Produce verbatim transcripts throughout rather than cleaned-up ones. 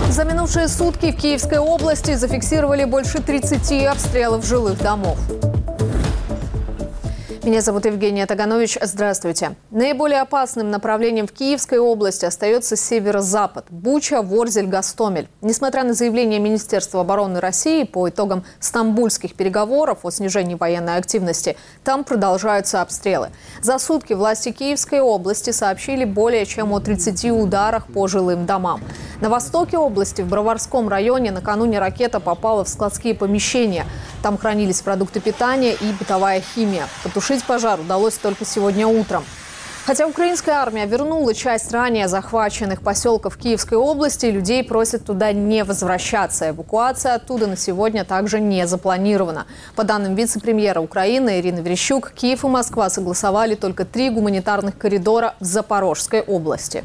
За минувшие сутки в Киевской области зафиксировали больше тридцати обстрелов жилых домов. Меня зовут Евгения Таганович. Здравствуйте. Наиболее опасным направлением в Киевской области остается северо-запад – Буча, Ворзель, Гостомель. Несмотря на заявление Министерства обороны России по итогам стамбульских переговоров о снижении военной активности, там продолжаются обстрелы. За сутки власти Киевской области сообщили более чем о тридцати ударах по жилым домам. На востоке области, в Броварском районе, накануне ракета попала в складские помещения. Там хранились продукты питания и бытовая химия. Потушить пожар удалось только сегодня утром. Хотя украинская армия вернула часть ранее захваченных поселков Киевской области, людей просят туда не возвращаться. Эвакуация оттуда на сегодня также не запланирована. По данным вице-премьера Украины Ирины Верещук, Киев и Москва согласовали только три гуманитарных коридора в Запорожской области.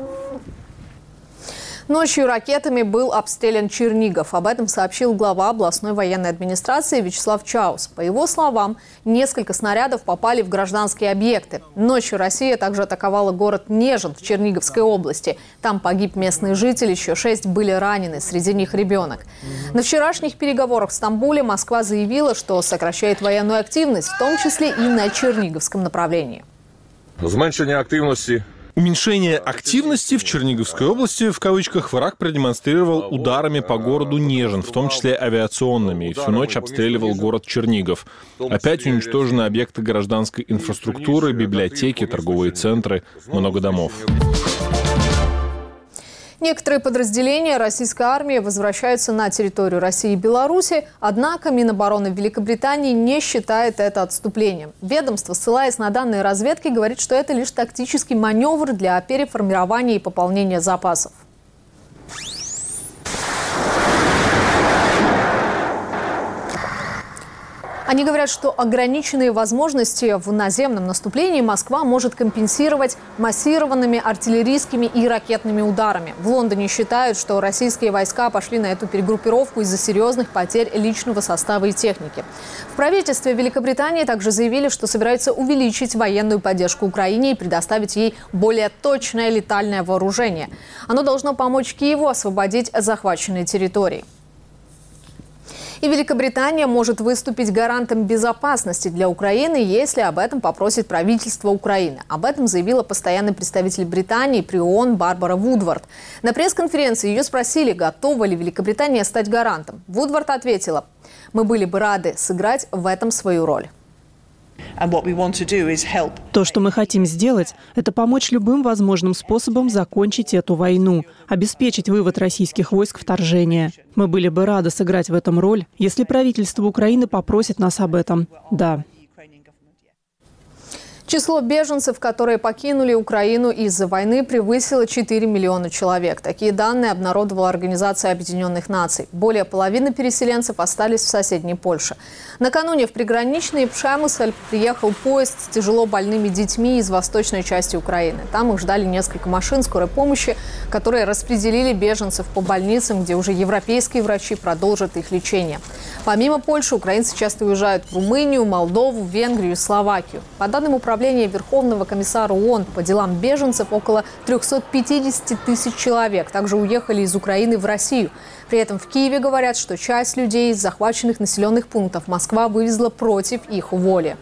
Ночью ракетами был обстрелян Чернигов. Об этом сообщил глава областной военной администрации Вячеслав Чаус. По его словам, несколько снарядов попали в гражданские объекты. Ночью Россия также атаковала город Нежин в Черниговской области. Там погиб местный житель, еще шесть были ранены, среди них ребенок. На вчерашних переговорах в Стамбуле Москва заявила, что сокращает военную активность, в том числе и на Черниговском направлении. Зменшення активности. Уменьшение активности в Черниговской области, в кавычках, враг продемонстрировал ударами по городу Нежин, в том числе авиационными, и всю ночь обстреливал город Чернигов. Опять уничтожены объекты гражданской инфраструктуры, библиотеки, торговые центры, много домов. Некоторые подразделения российской армии возвращаются на территорию России и Беларуси, однако Минобороны Великобритании не считает это отступлением. Ведомство, ссылаясь на данные разведки, говорит, что это лишь тактический маневр для переформирования и пополнения запасов. Они говорят, что ограниченные возможности в наземном наступлении Москва может компенсировать массированными артиллерийскими и ракетными ударами. В Лондоне считают, что российские войска пошли на эту перегруппировку из-за серьезных потерь личного состава и техники. В правительстве Великобритании также заявили, что собираются увеличить военную поддержку Украине и предоставить ей более точное летальное вооружение. Оно должно помочь Киеву освободить захваченные территории. И Великобритания может выступить гарантом безопасности для Украины, если об этом попросит правительство Украины. Об этом заявила постоянный представитель Британии при ООН Барбара Вудвард. На пресс-конференции ее спросили, готова ли Великобритания стать гарантом. Вудвард ответила: «Мы были бы рады сыграть в этом свою роль». То, что мы хотим сделать, это помочь любым возможным способом закончить эту войну, обеспечить вывод российских войск вторжения. Мы были бы рады сыграть в этом роль, если правительство Украины попросит нас об этом. Да. Число беженцев, которые покинули Украину из-за войны, превысило четыре миллиона человек. Такие данные обнародовала Организация Объединенных Наций. Более половины переселенцев остались в соседней Польше. Накануне в приграничный Пшемысль приехал поезд с тяжело больными детьми из восточной части Украины. Там их ждали несколько машин скорой помощи, которые распределили беженцев по больницам, где уже европейские врачи продолжат их лечение. Помимо Польши, украинцы часто уезжают в Румынию, Молдову, Венгрию и Словакию. По данным управления Верховного комиссара ООН по делам беженцев, около трёхсот пятидесяти тысяч человек также уехали из Украины в Россию. При этом в Киеве говорят, что часть людей из захваченных населенных пунктов Москва вывезла против их воли.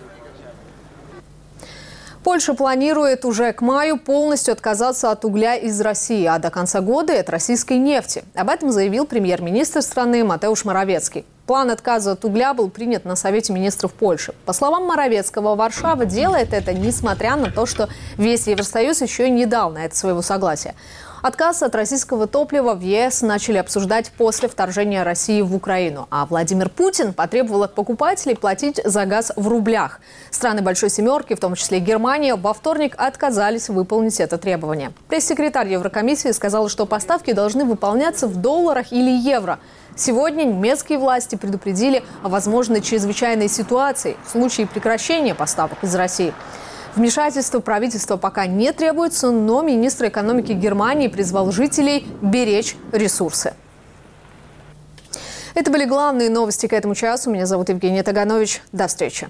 Польша планирует уже к маю полностью отказаться от угля из России, а до конца года – от российской нефти. Об этом заявил премьер-министр страны Матеуш Моровецкий. План отказа от угля был принят на Совете министров Польши. По словам Моровецкого, Варшава делает это, несмотря на то, что весь Евросоюз еще не дал на это своего согласия. Отказ от российского топлива в ЕС начали обсуждать после вторжения России в Украину. А Владимир Путин потребовал от покупателей платить за газ в рублях. Страны Большой Семерки, в том числе Германия, во вторник отказались выполнить это требование. Пресс-секретарь Еврокомиссии сказала, что поставки должны выполняться в долларах или евро. Сегодня немецкие власти предупредили о возможной чрезвычайной ситуации в случае прекращения поставок из России. Вмешательство правительства пока не требуется, но министр экономики Германии призвал жителей беречь ресурсы. Это были главные новости к этому часу. Меня зовут Евгения Таганович. До встречи.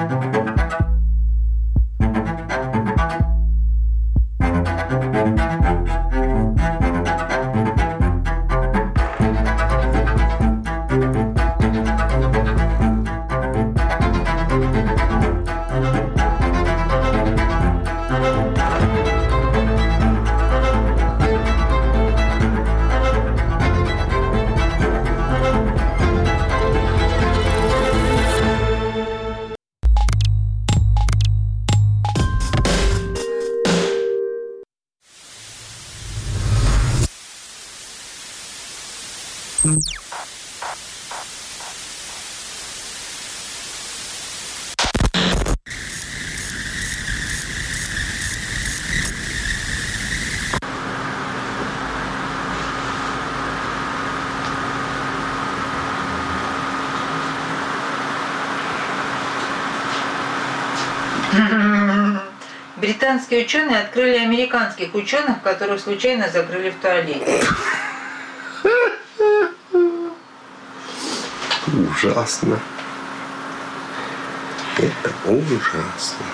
Британские ученые открыли американских ученых, которых случайно закрыли в туалете. Ужасно. Это ужасно.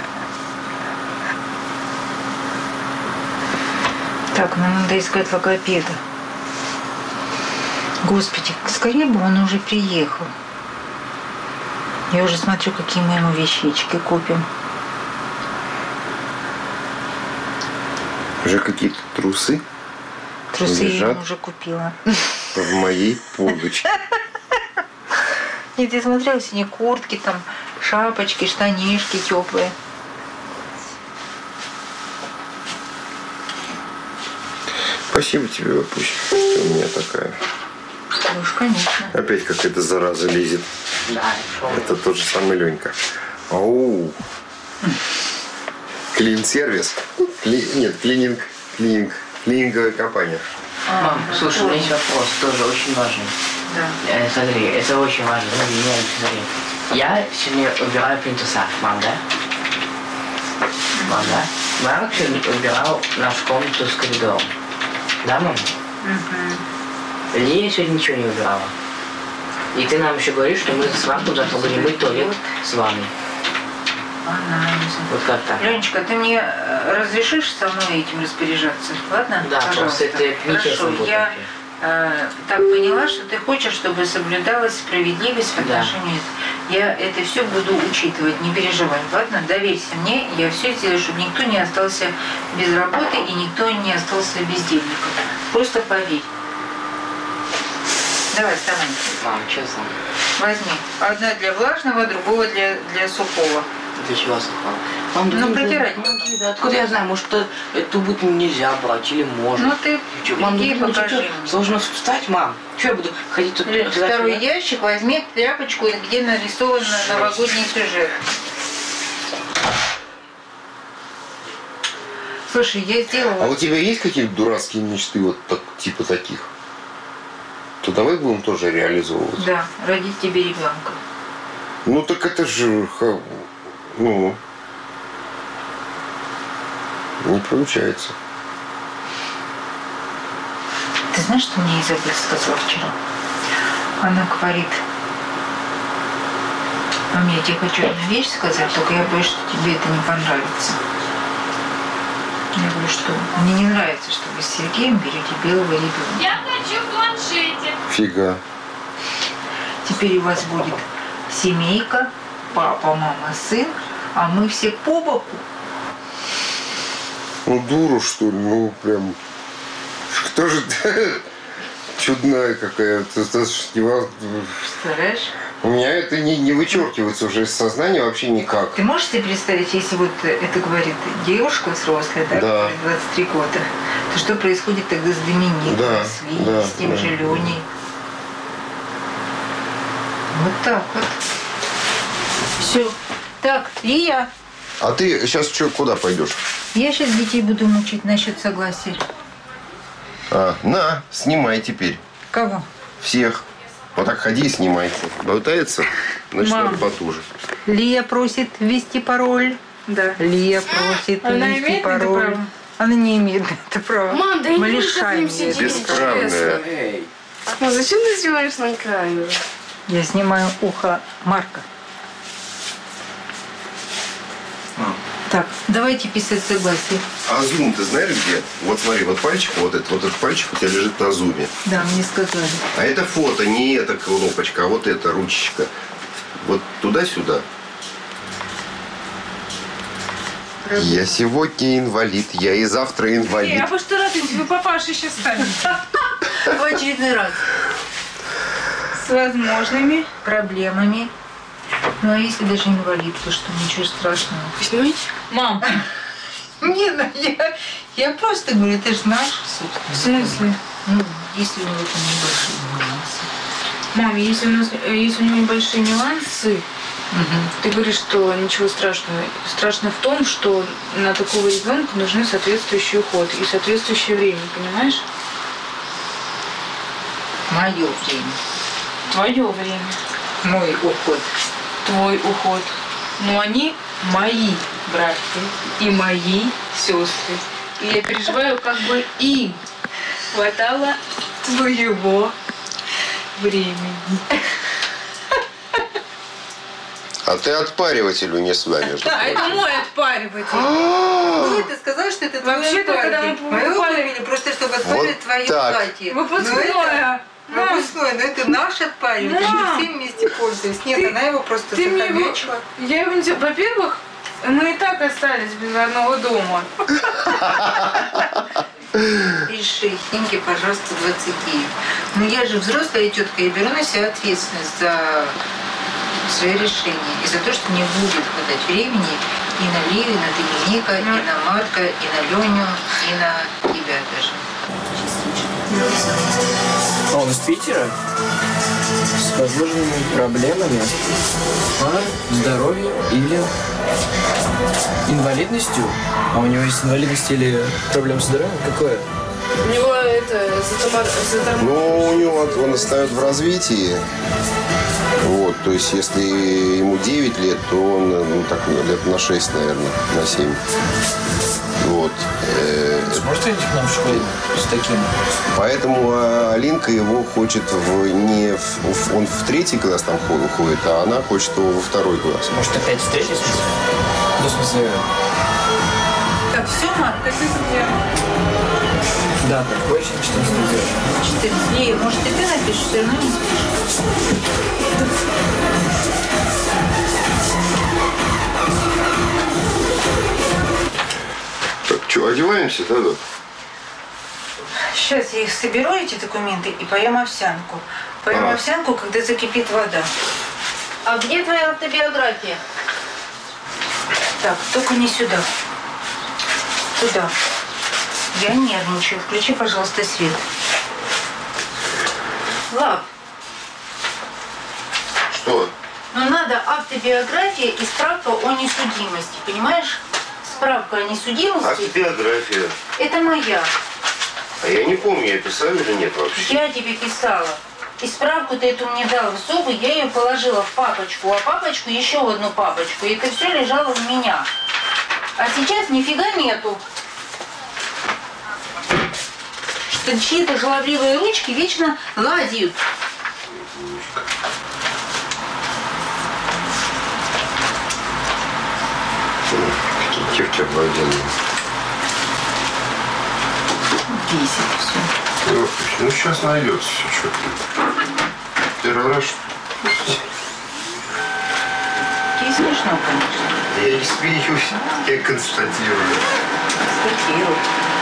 Так, нам надо искать логопеда. Господи, скорее бы он уже приехал. Я уже смотрю, какие мы ему вещички купим. Уже какие-то трусы. Трусы я лежат ему уже купила. в моей полочке. Нет, я смотрела сегодня куртки, там, шапочки, штанишки теплые. Спасибо тебе, Вапусь, что у меня такая. Ну уж, конечно. Опять какая-то зараза лезет. Это тот же самый Ленька. Ау. Клин-сервис. Кли... Нет, клининг. Клининг. Клининговая компания. Мам, слушай, у меня есть вопрос, тоже очень важный. Да. Э, смотри, это очень важно. Смотри, меня, смотри. Я сегодня убираю плинтуса. Мам, да? Мам, да? Марк сегодня убирал нашу комнату с коридором. Да, мам? Угу. Лия сегодня ничего не убирала. И ты нам еще говоришь, что мы с Марком завтра будем мыть туалет с ванной. Вот как так? Ленечка, ты мне разрешишь со мной этим распоряжаться? Ладно? Да, пожалуйста. просто это нечестно будет. Я э, так поняла, что ты хочешь, чтобы соблюдалась справедливость в отношении. Да. Я это все буду учитывать, не переживай. Ладно? Доверься мне, я все сделаю, чтобы никто не остался без работы и никто не остался бездельником. Просто поверь. Давай, вставай. Мам, честно. Возьми. Одна для влажного, другого для, для сухого. Для чего сухого? Мам, ну, протирать. Да, откуда я знаю, может, эту будет нельзя брать или можно. Ну, ты мам, иди ну, покажи мне. Сложно встать, мам. Что я буду ходить тут? Второй ящик, возьми тряпочку, где нарисован новогодний сюжет. Слушай, я сделала... А у тебя есть какие-то дурацкие мечты вот так, типа таких? То давай будем тоже реализовывать. Да, родить тебе ребенка. Ну так это же... Ну... Не получается. Ты знаешь, что мне Изабель сказала вчера? Она говорит... Мам, я тебе хочу одну вещь сказать, только я боюсь, что тебе это не понравится. Я говорю, что мне не нравится, что вы с Сергеем берете белого ребенка. Я хочу в планшете. Фига. Теперь у вас будет семейка, папа, мама, сын, а мы все по боку. Ну, дуру, что ли? Ну, прям... Кто же чудная какая-то. Представляешь? У меня это не, не вычеркивается уже из сознания вообще никак. Ты можешь себе представить, если вот это говорит девушка взрослая, да, да. двадцать три года, то что происходит тогда с Доминикой, да, с Лией, да, с тем да. же Леней? Вот так вот. Все. Так, Лия. А ты сейчас что, куда пойдешь? Я сейчас детей буду мучить насчет согласия. А, на, снимай теперь. Кого? Всех. Вот так ходи и снимай. Болтается, значит, Мам. надо потуже. Лия просит ввести пароль. Да. Лия просит Она ввести имеет на это пароль. право? Она не имеет на это права. Мам, да я Мы не лишаем хочу ее. сидеть. Бесправная. Эй. Ну зачем ты снимаешь на камеру? Я снимаю ухо Марка. Так, давайте писать согласие. А зум ты знаешь где? Вот смотри, вот пальчик, вот этот, вот этот пальчик у тебя лежит на зуме. Да, мне сказали. А это фото, не эта кнопочка, а вот эта ручечка. Вот туда-сюда. Я сегодня инвалид, я и завтра инвалид. Эй, а вы что радуетесь? Вы папашей сейчас станете. В очередной раз. С возможными. Проблемами. Ну, а если даже инвалид, то что, ничего страшного. Вы снимаете? Мам. Не, ну я, я просто говорю, это же наш суд. В смысле? Ну, если у него там небольшие нюансы. Мам, если у, нас, если у него небольшие нюансы, Угу. ты говоришь, что ничего страшного. Страшно в том, что на такого ребенка нужны соответствующий уход и соответствующее время, понимаешь? Мое время. Твое время. Мой уход. Твой уход. Но они мои братья и мои сестры. И я переживаю, как бы им хватало твоего времени. А ты отпаривателю не сюда, между А это прочим. мой отпариватель. Ну, ты сказала, что это твое Вообще-то, когда мы платье. Мое покупали- отпаривали просто, чтобы отпаривать Вот твое так. платье. Выпускное. Но это- Мам, Выпускное, но это наш отпариватель. Мам. Мы все вместе пользуемся. Нет, Ты- она его просто ты мне его... захомячила. Я его не... делаю. Во-первых, мы и так остались без одного дома. Пиши, снимки, пожалуйста, двадцать. Но я же взрослая тетка, я беру на себя ответственность за свои решения. И за то, что не будет хватать времени и на Лию, и на Доминика, и на Марка, и на Леню, и на тебя даже. А он из Питера? С возможными проблемами? А? Здоровьем или инвалидностью? А у него есть инвалидность или проблема с здоровьем? Какое? У него это... Ну, у него вот он остается в развитии. Вот, то есть, если ему девять лет, то он, ну, так, лет на шесть, наверное, на семь. Вот. Э, Сможете идти к нам в школу с таким? Поэтому а, Алинка его хочет в, не в, в- он в третий класс там ходит, ходит, а она хочет его во второй класс. Может, опять встретитесь? Ну, в смысле, Так, все, Марк, как ты мне? да, так, больше что с ним делать? четырнадцать. Лия, может, и ты напишешь, все равно не спишь. Так, что, одеваемся, да, да? Сейчас я их соберу, эти документы, и поем овсянку. Поем А. овсянку, когда закипит вода. А где твоя автобиография? Так, только не сюда. Туда. Я нервничаю. Включи, пожалуйста, свет. Лав, Что? ну надо автобиография и справка о несудимости, понимаешь? Справка о несудимости Автобиография. – это моя. А я не помню, я писал или нет вообще. Я тебе писала. И справку ты эту мне дала в зубы, я ее положила в папочку, а папочку еще в одну папочку. И это все лежало у меня. А сейчас нифига нету. Что чьи-то жалобливые ручки вечно лазят. Какие девки обалденные. Бесит все. Ну, ну, сейчас найдется все, что. Первый раз. И смешно, конечно. Я не смеюсь, я констатирую. Статирую.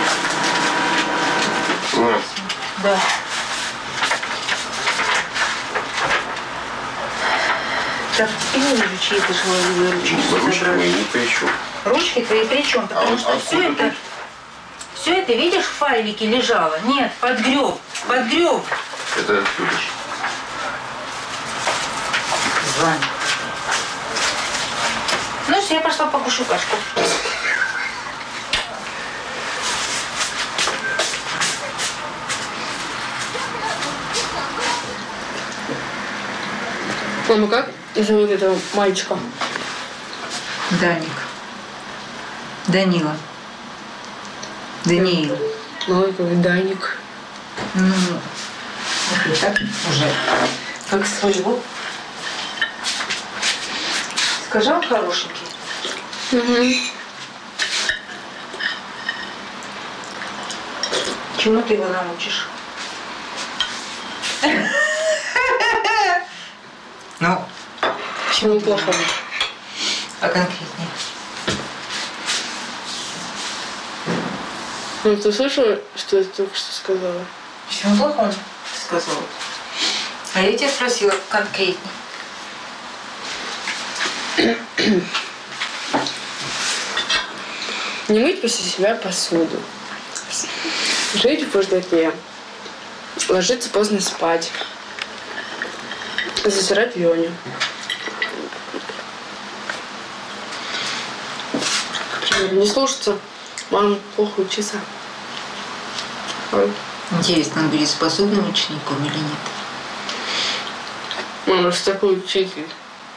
Ну, Да. Так, теперь не вижу, чьи-то жалобливые ручки. ручки забрали. мои ни при чем. Ручки твои при чем? Потому А что откуда все это, тут? все это, видишь, в файлике лежало. Нет, подгреб, подгреб. Это откуда? Ваня. Ну все, я пошла покушу кашку. Мама, как зовут этого мальчика? Даник. Данила. Даниил. Ой, какой Даник. Ну, так уже. Как своего. Скажи, он хорошенький. Угу. Чему ты его научишь? Ну, Чему плохого? а конкретнее? Ну, ты слышала, что я только что сказала? Чему плохого ты сказала? А я тебя спросила конкретнее. Не мыть после себя посуду. Жить в бардаке. Ложиться поздно спать. Засирать Леню. Не слушаться. Мама, плохо учиться. Ой. Интересно, он будет способным учеником или нет? Мама, что такой учитель?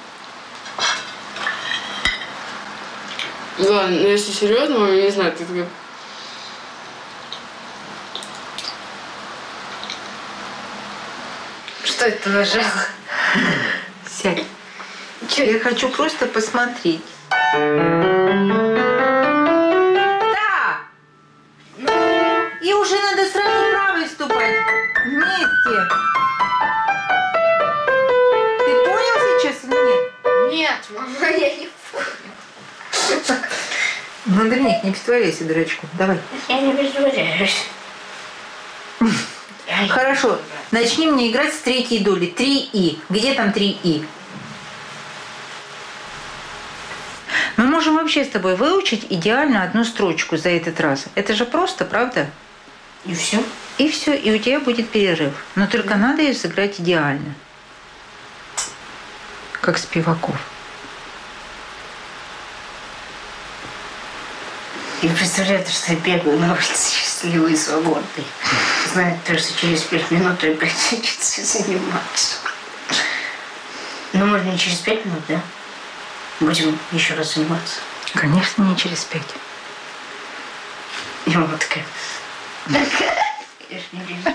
Да, но если серьезно, мама, я не знаю, ты такая... Что это нажал? Сядь. Че? Я хочу просто посмотреть. Да! И уже надо сразу правой ступать. Вместе. Ты понял сейчас или нет? Нет, мама, я не понял. Ну, Андреник, не притворяйся дурачком. Давай. Я не притворяюсь. Хорошо. Начни мне играть с третьей доли. Три и. Где там три и? Мы можем вообще с тобой выучить идеально одну строчку за этот раз. Это же просто, правда? И все? И все, и у тебя будет перерыв. Но только надо ее сыграть идеально. Как Спиваков. И представляете, что я бегаю на улице счастливой и свободной. Знает, что через пять минут опять учиться заниматься. Ну, можно не через пять минут, да? Будем еще раз заниматься. Конечно, не через пять. И мама такая... Я ж не время.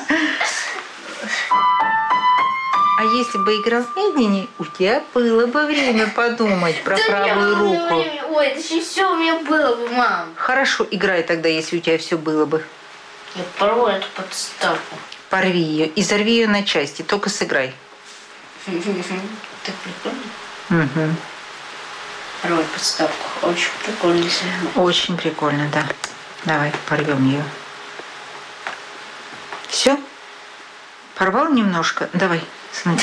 А если бы играл медленнее, у тебя было бы время подумать про правую руку. Ой, это же все у меня было бы, мам. Хорошо, играй тогда, если у тебя все было бы. Я порву эту подставку. Порви ее и зарви ее на части, только сыграй. Так прикольно. Угу. Порвать подставку. Очень прикольно. Очень прикольно, да. Давай, порвем ее. Все? Порвал немножко? Давай, смотри.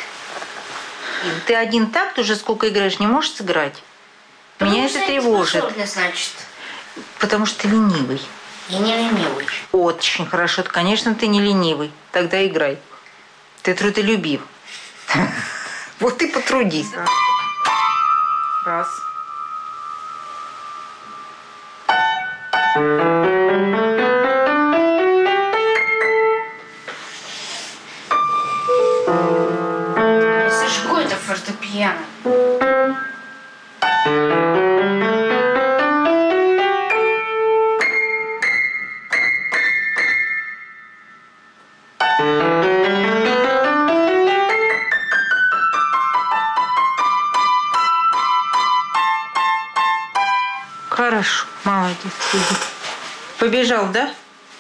Ты один такт уже сколько играешь, не можешь сыграть? Меня это тревожит. Значит. Потому что ты ленивый. Я не ленивый. Очень хорошо. Конечно, ты не ленивый. Тогда играй. Ты трудолюбив. Вот ты потрудись. Раз. Сожгу это фортепиано. Хорошо, молодец. Побежал, да?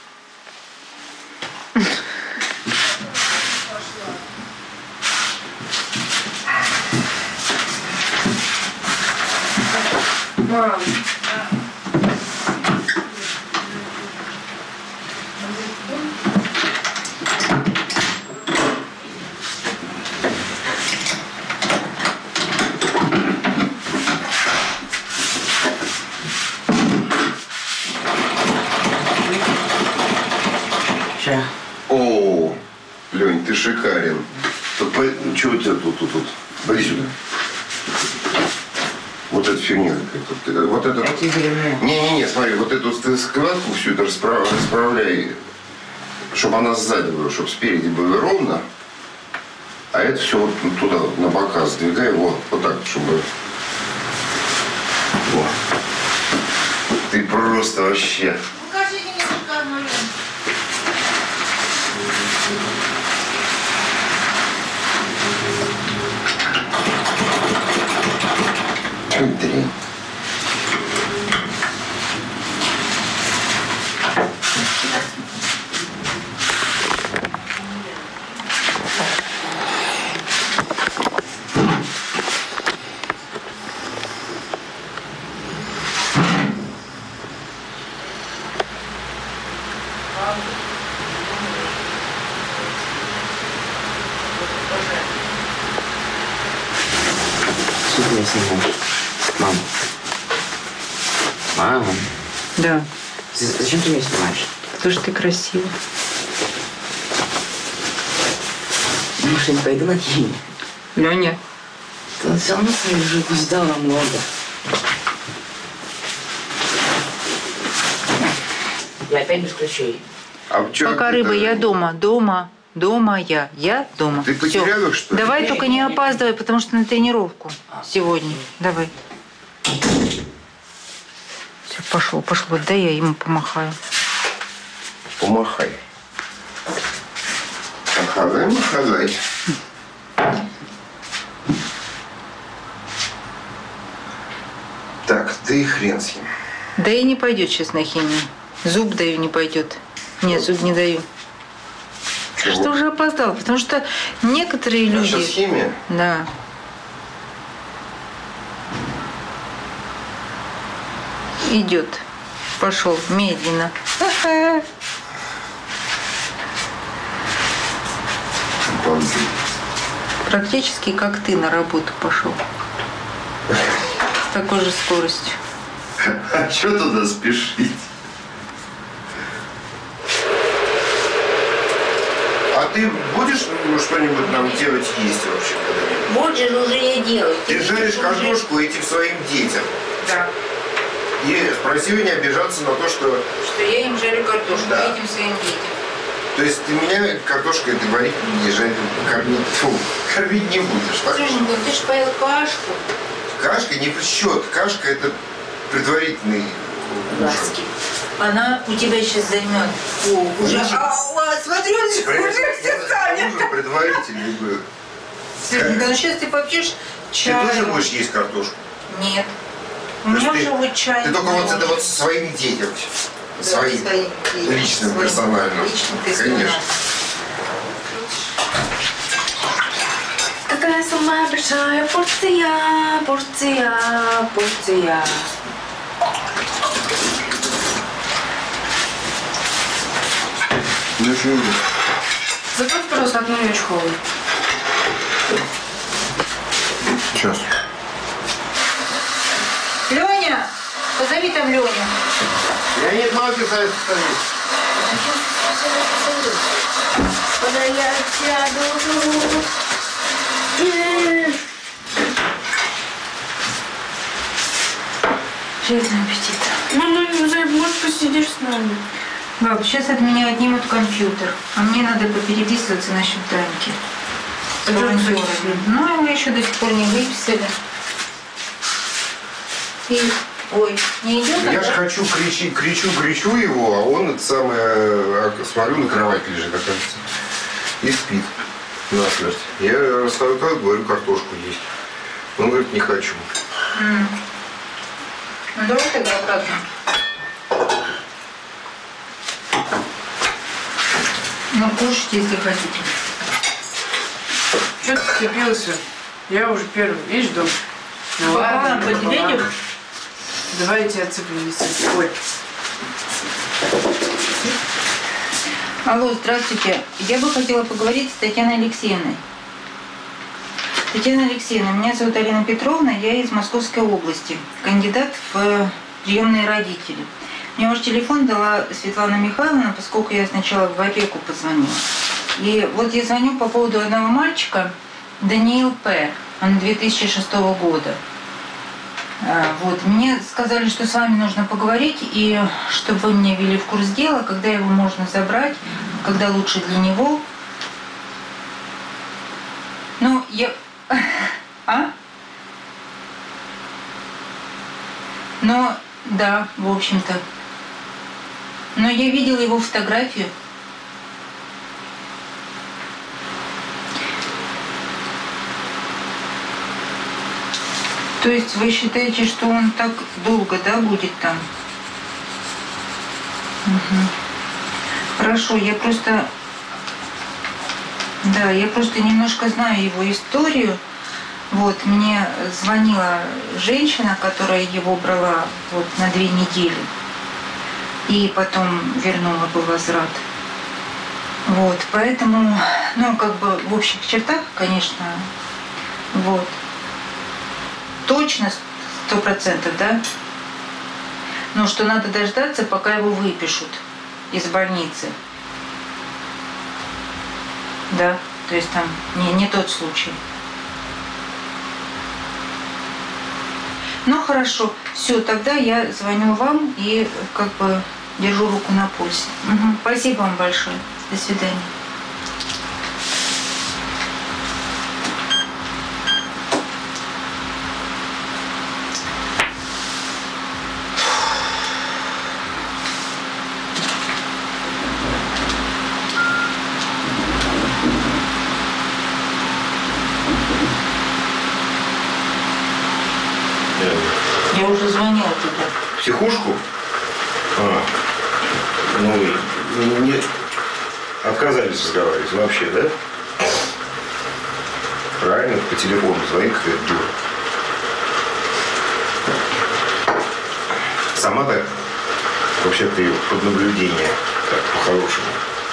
Мам. Че? О, Лень, ты шикарен. Тут, по... Чего у тебя тут, тут, тут? Поди сюда. Вот эта фигня какая-то. Вот это... Не-не-не, смотри, вот эту ты складку всю это расправ... расправляй, чтобы она сзади была, чтобы спереди было ровно. А это все вот туда, на бока сдвигай, вот, вот так, чтобы... Вот. Ты просто вообще... Покажите мне шикарную ленту. Дрянь. Зачем ты меня снимаешь? Мам. Мам. Да. Зачем ты меня снимаешь? Потому что ты красива. Может, я не пойду на химию? Леня. Ты все равно свою жопу сдала много. Я опять без ключей. А Пока рыба, я дома. Дома. Дома я. Я дома. Ты потерял их, что ли? Давай только не опаздывай, потому что на тренировку сегодня. Давай. Все, пошел, пошел. Вот дай я ему помахаю. Помахай. Махай, махай. Так, да и хрен с ним. Да и не пойдет сейчас на химию. Зуб даю, не пойдет. Нет, зуб не даю. Чего? Что уже опоздал? Потому что некоторые А люди... сейчас химия? Да. Идет. Пошел медленно. Практически как ты на работу пошел. С такой же скоростью. А что туда спешить? А ты будешь ну, что-нибудь нам делать есть вообще когда-нибудь? Вот же уже я делаю. Ты жаришь картошку этим своим детям. Да. И спроси меня обижаться на то, что... Что я им жарю картошку, Да. этим своим детям. То есть ты меня картошкой ты варить не будешь, кормить, фу, кормить не будешь, так? Слушай, ты же поел кашку. Кашка не в счет. Кашка это предварительный ужин. Она у тебя сейчас займет. О, уже. Ужин. А, а, смотри, он же Прежде уже все ужин занят. предварительный был. Светенька, ну сейчас ты попьешь Ты чай. тоже будешь есть картошку? Нет. У То есть меня ты- уже вот чай. Ты только вот это вот своим детям, Да, своим, своим, личным, своим, персональным. личным, Конечно. персональным. Какая самая большая порция, порция, порция. Ну что? Закрой, пожалуйста, окно Ячковой. Сейчас. Леня, позови там Леню. Я не знаю, как это стоит. Куда я сяду? Приятного аппетита. Мама, не знаю, может, посидишь с нами? Баб, сейчас от меня отнимут компьютер, а мне надо попереписываться насчет Даньки. С волонтерами. Ну, его еще до сих пор не выписали. И, ой, не идет? Я же хочу кричи, кричу, кричу его, а он это самое, а, смотрю, на кровати лежит, оказывается, и спит насмерть. Я расставлю, говорю, картошку есть. Он говорит, не хочу. М. Ну, давай тогда обратно. Ну, кушайте, если хотите. Что ты вцепился? Я уже первый, видишь, дом? Ну Пополам по тебе ладно. идём? Давай я тебя отцеплю, не цепь. Ой. Алло, здравствуйте. Я бы хотела поговорить с Татьяной Алексеевной. Татьяна Алексеевна, меня зовут Алина Петровна, я из Московской области, кандидат в приемные родители. Мне ваш телефон дала Светлана Михайловна, поскольку я сначала в опеку позвонила. И вот я звоню по поводу одного мальчика, Даниил П. Он две тысячи шестого года. Вот. Мне сказали, что с вами нужно поговорить, и чтобы вы меня ввели в курс дела, когда его можно забрать, когда лучше для него. Ну, я... А? Но, да, в общем-то. Но я видела его фотографию. То есть вы считаете, что он так долго, да, будет там? Угу. Хорошо, я просто... Да, я просто немножко знаю его историю. Вот, мне звонила женщина, которая его брала вот на две недели. И потом вернула бы возврат. Вот, поэтому, ну, как бы в общих чертах, конечно, вот. точно сто процентов, да? Ну, что надо дождаться, пока его выпишут из больницы. Да, то есть там не, не тот случай. Ну, хорошо. Все, тогда я звоню вам и как бы держу руку на пульсе. Угу. Спасибо вам большое. До свидания. Я уже звонила туда. В психушку? А, ну, не отказались разговаривать вообще, да? Правильно, по телефону звонит какая-то дура. Сама так? Вообще ты под наблюдение, так, по-хорошему.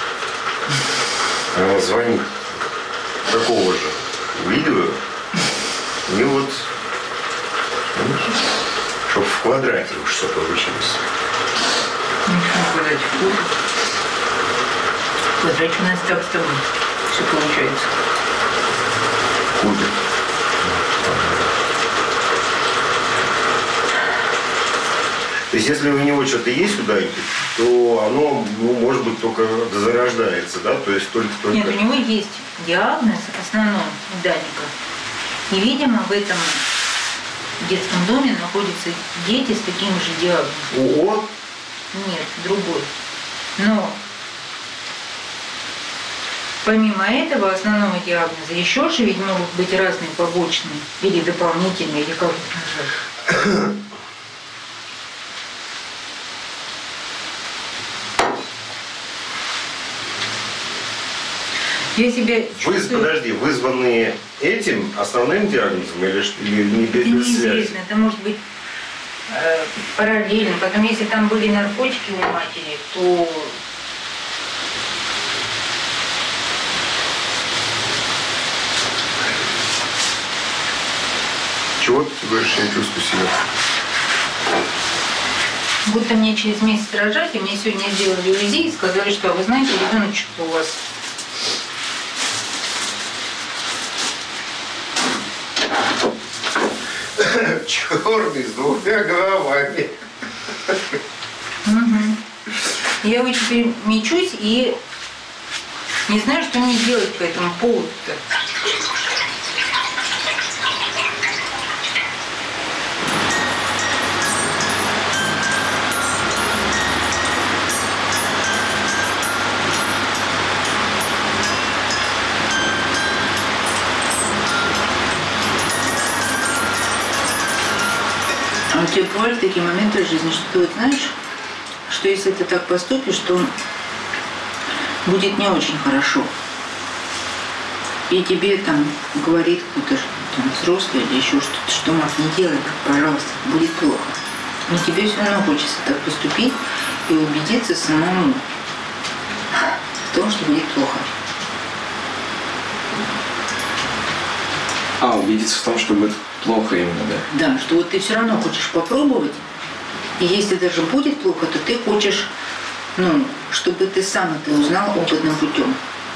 Она звонит. Такого же видео. И вот... Чтобы в квадрате уж что получилось. Ничего, в квадрате хуже. В квадрате у нас так с тобой все получается. Хуже. То есть, если у него что-то есть ударить, то оно, ну, может быть, только зарождается, да? То есть, только, только... Нет, у него есть диагноз, в основном, у Даника. И, видимо, в этом в детском доме находятся дети с таким же диагнозом. ООО? Нет, другой. Но помимо этого основного диагноза еще же ведь могут быть разные побочные или дополнительные, или как их назвать. Я себя чувствую... Вы, подожди, вызванные этим основным диагнозом или, или не без Это связи? неизвестно, это может быть э, параллельно. Потом, если там были наркотики у матери, то... Чего ты говоришь, я чувствую себя? Будто мне через месяц рожать, и мне сегодня сделали УЗИ и сказали, что, вы знаете, ребеночек у вас... Черный, с двумя головами. Угу. Я вот теперь мечусь и не знаю, что мне делать по этому поводу-то. А у тебя бывают такие моменты в жизни, что ты вот знаешь, что если ты так поступишь, то будет не очень хорошо. И тебе там говорит кто-то там, взрослый или еще что-то, что, Марк, не делай так, пожалуйста, будет плохо. Но тебе все равно хочется так поступить и убедиться самому в том, что будет плохо. А, убедиться в том, что будет плохо именно, да? Да, что вот ты все равно хочешь попробовать, и если даже будет плохо, то ты хочешь, ну, чтобы ты сам это узнал опытным путем.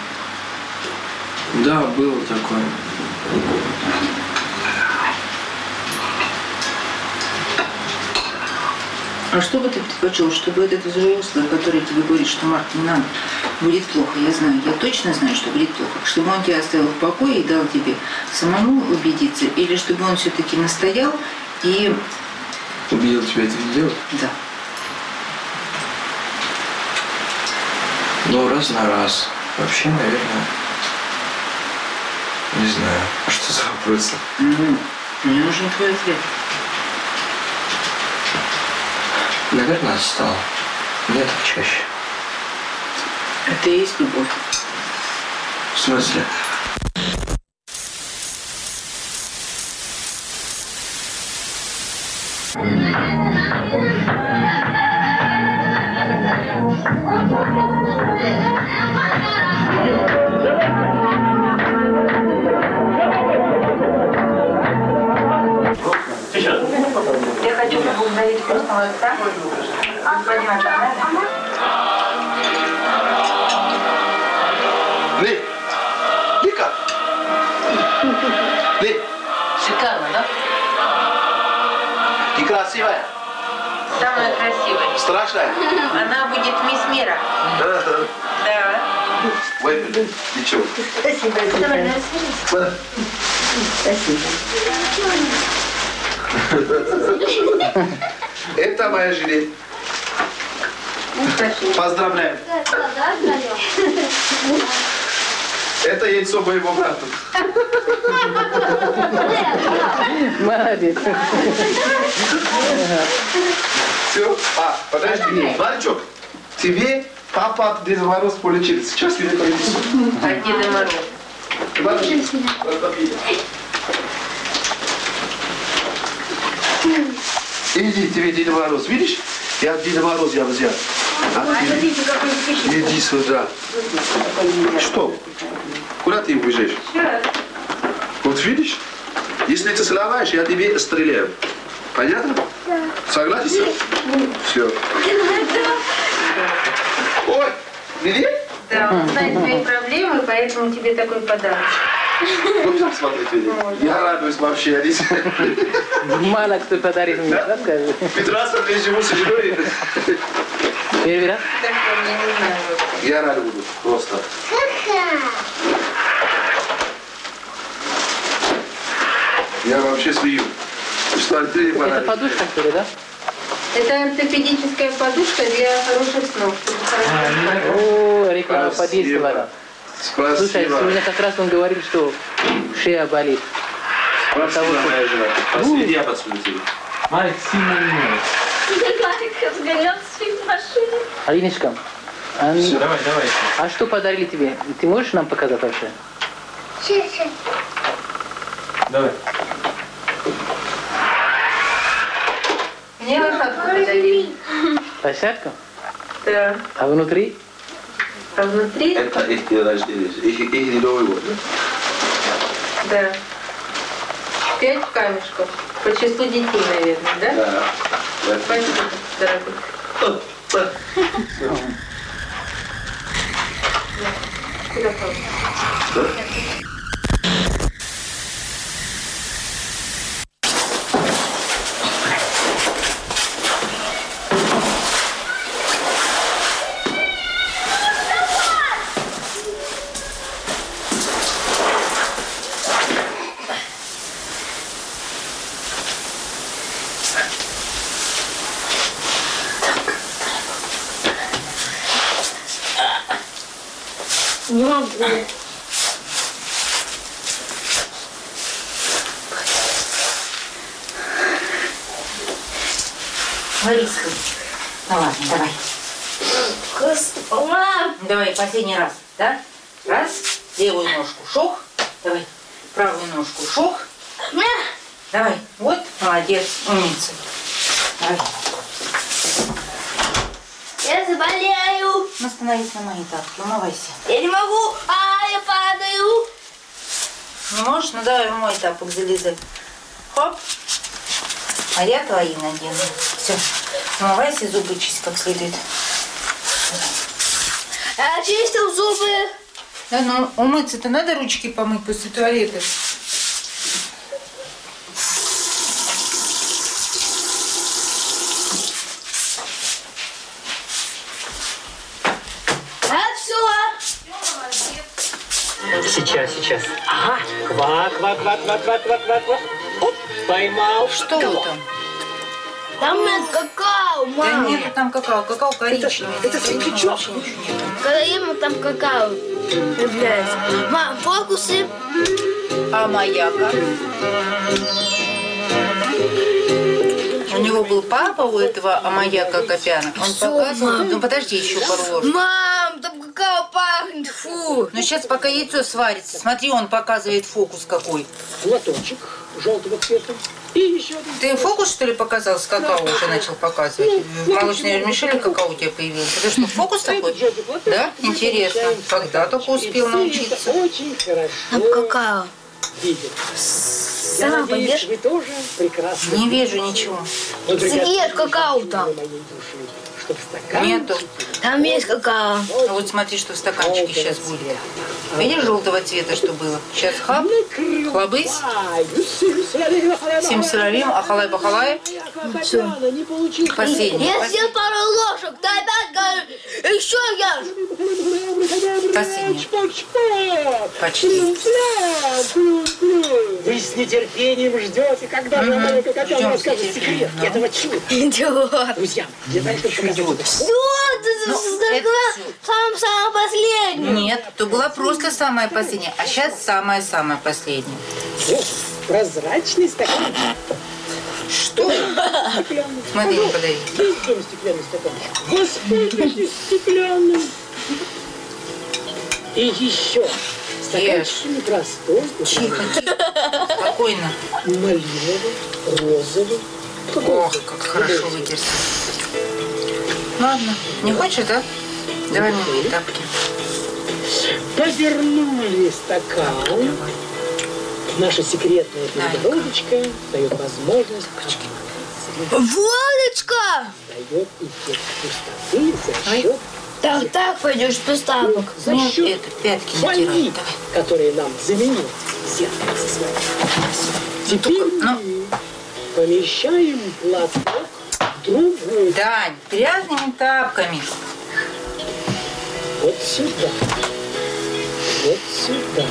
Да, было такое. А что бы ты предпочел, чтобы этот взрослый, который тебе говорит, что, Марк, не надо, будет плохо, я знаю, я точно знаю, что будет плохо, чтобы он тебя оставил в покое и дал тебе самому убедиться, или чтобы он все-таки настоял и... Убедил тебя это не делать? Да. Ну, раз на раз. Вообще, наверное, не знаю. А что за вопросы? Ну, мне нужен твой ответ. Наверное, отстал. Нет, чаще. Это и есть любовь. В смысле? Вот так. Господин Атаман. Ли, Лика. Ли. Шикарно, да? Ты красивая. Самая красивая. Страшная. Она будет мисс мира. Да. Да. Ой, блин, ничего. Спасибо. Давай, Спасибо. Это моя жена. Поздравляю. Это яйцо моего брата. Молодец. Все. А, подожди. Мальчик, тебе папа от Деда Мороз полечил. Сейчас тебе принесу. От Деда Мороза. Иди, тебе Деда Мороз. Видишь? Я от Деда Мороза я взял. А, иди. Иди сюда. Что? Куда ты убежишь? Вот видишь? Если ты сломаешь, я тебе стреляю. Понятно? Да. Согласен? Все. Ой, привет? Да, он знает твои проблемы, поэтому тебе такой подарок. Можно посмотреть видео? Я радуюсь вообще. Мало кто подарит мне, да, скажи? пятнадцать лет живу с женой. Первый раз? Так, я не знаю. Я рад буду, просто. Я вообще смею. Что Альтери Это подушка, что ли, да? Это ортопедическая подушка для хороших снов. О, реклама подействовала. Спасибо. Слушай, сегодня как раз он говорил, что шея болит. Спасибо, моя жена. Спасибо, я подсмотрю. Марик сильно не может. Марик сгорел в машине. Алиночка, а, Все, давай, давай. а что подарили тебе? Ты можешь нам показать вообще? Сейчас. Давай. Мне лошадку подарили. Площадку? Да. А внутри? А внутри? Это их день рождения, их, их Новый год. Да. Пять камешков. По числу детей, наверное, да? Да. Спасибо, дорогой. Куда папа? Не могу. Лариска. Ну ладно, давай. Мам! Давай, последний раз, да? Раз. Левую ножку шох. Давай. Правую ножку шох. Давай. Вот. Молодец. Умница. Давай. Я заболею. Ну, становись на мои тапки. Умывайся. Я не могу. А, я падаю. Не можешь? Ну давай в мой тапок залезай. Хоп. А я твои надену. Все. Умывайся, зубы чисть как следует. Я чистил зубы. Да, ну умыться-то надо, ручки помыть после туалета. Сейчас, сейчас. Ага. Квак, квак, квак, квак, квак, квак, квак, квак. Оп, поймал. Что там? Там нет какао, мам. Да нету там какао. Какао коричневый. Это светлячок. Когда ему там какао появляется. Мам, фокусы. А маяка? У него был папа у этого Амаяка Копяна. Он Всё, показывал. мам. Ну подожди, еще пару ложек. Мам, там какао пахнет, фу. Ну сейчас пока яйцо сварится. Смотри, он показывает фокус какой. Лоточек желтого цвета. И еще один. Ты фокус, что ли, показал с какао уже начал показывать? В молочной вермишели какао у тебя появился. Это что, фокус такой? Да? Интересно. Когда только успел научиться? Очень хорошо. Там какао. видит. Сама Я надеюсь, пойдешь? вы тоже прекрасно. Не вижу ничего. Свет, какао там. Нету. Там есть какао. А вот смотри, что в стаканчике сейчас будет. Видишь желтого цвета, что было? Сейчас хап, хлобысь. Сим сыровим, ахалай-бахалай. Все. Последний. Я съел пару ложек, ты опять говоришь, еще ешь. Последний. Почти. Вы с нетерпением ждете, когда же маленькая котенок расскажет секрет этого чуда. Идиот. Друзья, я знаю, что показать. Да, ты самое последнее. Нет, то была просто самая последняя, а сейчас самая-самая последняя. Вот, прозрачный стакан. Что? Смотри, не подай. Есть в доме стеклянный стакан? Воспользуйтесь стеклянным. И еще. Стаканчик непростой. Тихо, тихо. Спокойно. Малиновый, розовый. Ох, как хорошо вытерся. Ладно, не хочешь, да? Давай мне мои тапки. Повернули стакан. Наша секретная перегородочка дает возможность... Волочка! Дает эффект пустоты за счет... Так, так пойдешь без тапок. За счет это, пятки фольги, которые нам заменил зеркальце с вами. Теперь мы помещаем платок в другую. Дань, грязными тапками. Вот сюда. Вот сюда.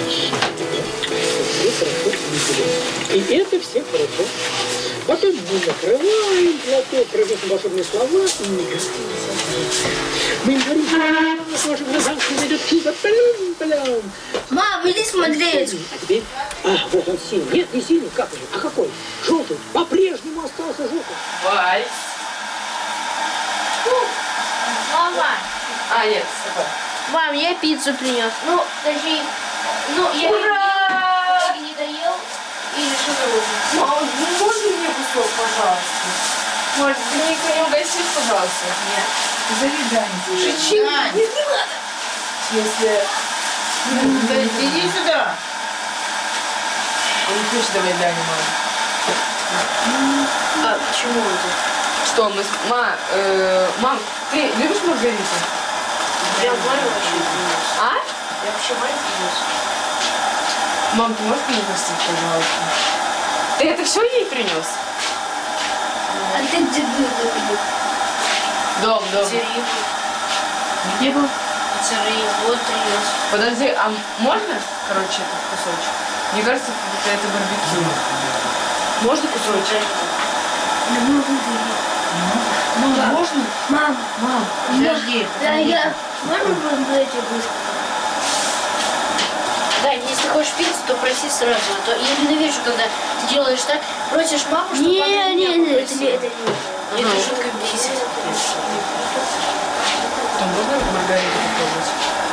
Все хорошо видели. И это все хорошо. Потом мы накрываем платок, произносим волшебные слова и не мы говорим, в ваших глазах найдет чудо. Палям-палям. Мам, иди смотреть. А теперь, а, вот он синий. Нет, не синий, как же? А какой? Желтый. По-прежнему остался желтый. Вальс. Мама. А, нет, Мам, я пиццу принес. Ну, точнее, ну, я Ура! не доел и решил выложить. Мам, ну можно мне кусок, пожалуйста? Может, ты никого не угостишь, пожалуйста? Нет. Завидание. Шичи. Не надо. Если... Да иди сюда. Он не хочет давать Дане, мам. А почему это? Что, мы... с- Ма, э, мам, ты любишь маргариту? Я Марю вообще принес. А? Я вообще Марю принес. Мам, ты можешь мне угостить, пожалуйста? Ты это все ей принес? А ты где был? Дом, дом. Пиццерию. Где был? Пиццерию. Вот принес. Подожди, а можно, короче, этот кусочек? Мне кажется, это, это барбекю. Можно кусочек? Мам, можно? Мам, Мам, подожди. да, я... Можно было эти быстро? Дань, если хочешь пиццу, то проси сразу. А то я ненавижу, когда ты делаешь так, просишь маму, чтобы не, она меня не, не, попросила. это не. Это жутко бесит. Там можно маргариту попробовать?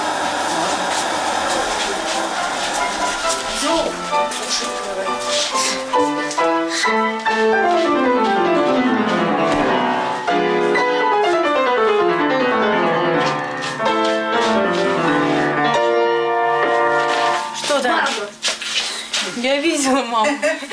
Что там? Я видела, мам.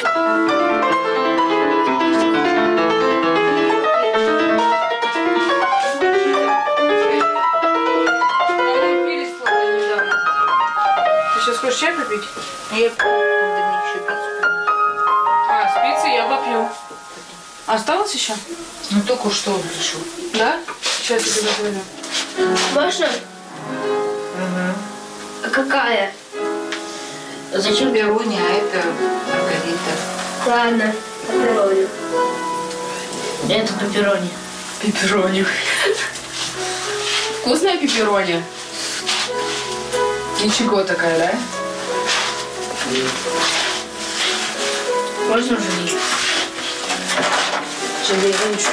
Ты сейчас хочешь чай попить? Я... Да мне еще пиццу. А, с пиццей я попью. Осталось еще? Ну только что решил. Да? Сейчас я тебе готовлю. Можно? Угу. А какая? Зачем пепперони, а это маргарита? Ладно, пепперони. Это пепперони. Пепперони. Вкусная пепперони? Ничего такая, да? Можно жалеть? Жалей ручку.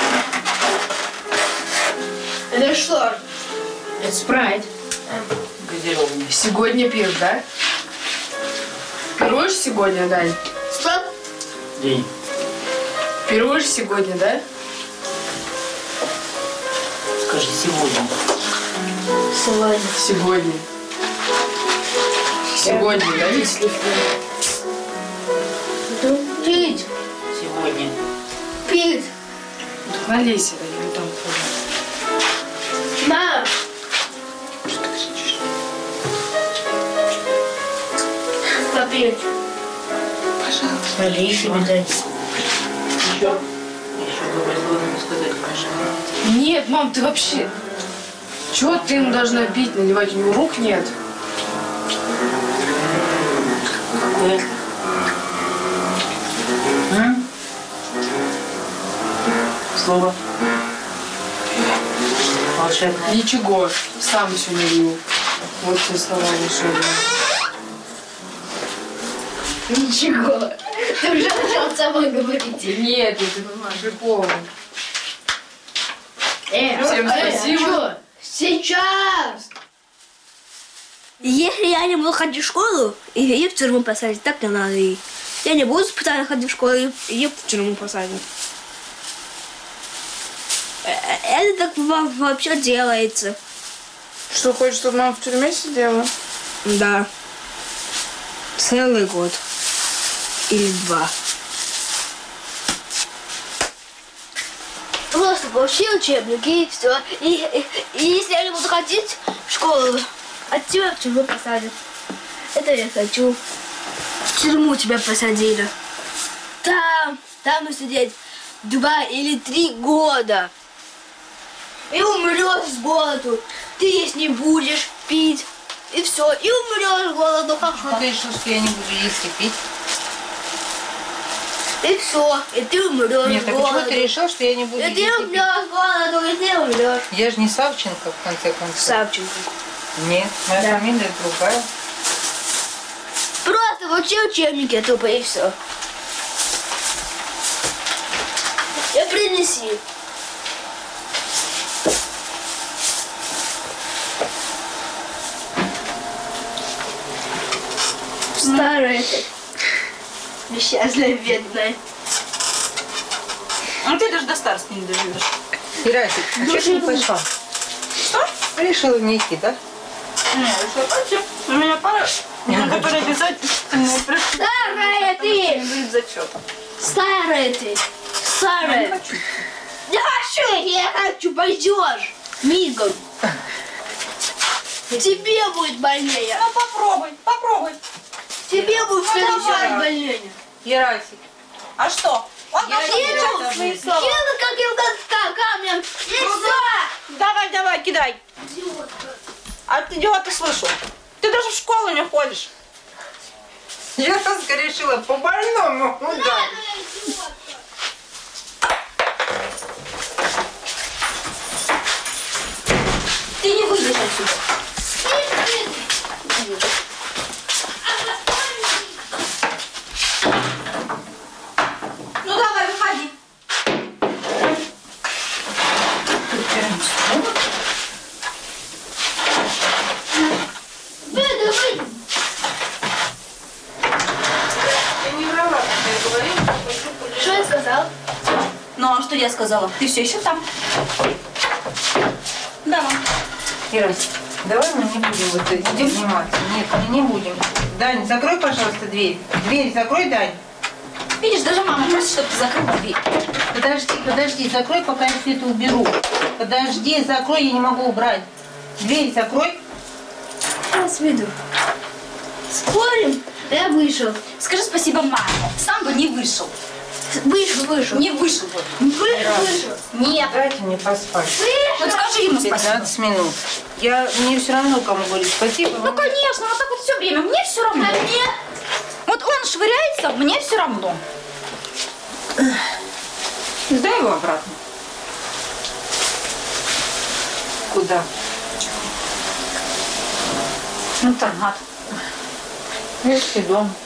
Это что? Это спрайт. Газированный. Сегодня пьешь, да? Пируешь сегодня, Дань? Стоп. День. Пируешь сегодня, да? Скажи, сегодня. Сегодня. Сегодня. Сегодня, да, если Пить. Сегодня. Пить. Налейся, да, я там хожу. Мам. Что ты кричишь? Попить. Пожалуйста. Налей себе дай. Еще. Еще доброе слово надо сказать, пожалуйста. Нет, мам, ты вообще... Чего ты ему должна пить, наливать? У него рук нет. Какое? М? Слово. Волшебное. Ничего, сам все налил. Вот все слова волшебные. Ничего. Ты уже начал сама говорить. Нет, это прикол. Э, Всем э, спасибо. чё? Сейчас. Если я не буду ходить в школу, и ее в тюрьму посадят, так не надо. И я не буду специально ходить в школу, и ее в тюрьму посадят. Э, Это так во- вообще делается. Что, хочешь, чтобы мама в тюрьме сидела? Да. Целый год. Или два. Просто получи учебники и все. И, и, и если я не буду ходить в школу, от тебя в тюрьму посадят. Это я хочу. В тюрьму тебя посадили. Там, там и сидеть два или три года. И умрешь с голоду. Ты есть не будешь, пить. И все. И умрешь с голоду. Почему ты решил, что я не буду есть и пить? И все. И ты умрешь Нет, с а голоду. почему ты решил, что я не буду И есть ты и пить? умрешь с голоду, и ты умрешь. Я же не Савченко, в конце концов. Савченко. Нет, моя Да. фамилия другая. Просто учи учебники тупо и все. И принеси. Старая ты. Несчастная, бедная. Ну ты даже до старости не доживешь. Ирасик, а что ты не пошла? Что? Решила не идти, да? Не, решила пойти. У меня пара, которая обязательно пришла. Старая ты! Будет зачет. Старая ты. Старая. Я не хочу. Не хочу, я хочу, пойдешь. Мигом. Тебе будет больнее. Ну попробуй, попробуй. Тебе будет в следующий давай. раз больнее. Ерасик. А что? Он Я должен кину, держать свои слова. кину каким-то камнем. И все. Давай, давай, кидай. А ты идиота слышу. Ты даже в школу не ходишь. Ераска решила по больному ударить. Ты не выйдешь отсюда. Ну давай, выходи. Выйди, выйди. Я не врала, когда я говорила, что Что я сказал? Ну а что я сказала? Ты все еще там. Да, мам. Ирасик, давай мы не будем вот этим заниматься. Нет, мы не будем. Дань, закрой, пожалуйста, дверь. Дверь закрой, Дань. Видишь, даже мама просит, чтобы ты закрыл дверь. Подожди, подожди, закрой, пока я все это уберу. Подожди, закрой, я не могу убрать. Дверь закрой. Сейчас выйду. Спорим? Я вышел. Скажи спасибо маме. Сам бы не вышел. Вышел, вышел. Не вышел бы. Вышел, вышел. Нет. Дайте мне поспать. Вот скажи ему спасибо. пятнадцать минут. Я, мне все равно, кому говорить спасибо. Ну, конечно, вот так вот все время. Мне все равно. А мне? Вот он швыряется, мне все равно. Дай его обратно. Куда? В интернат. Если дом.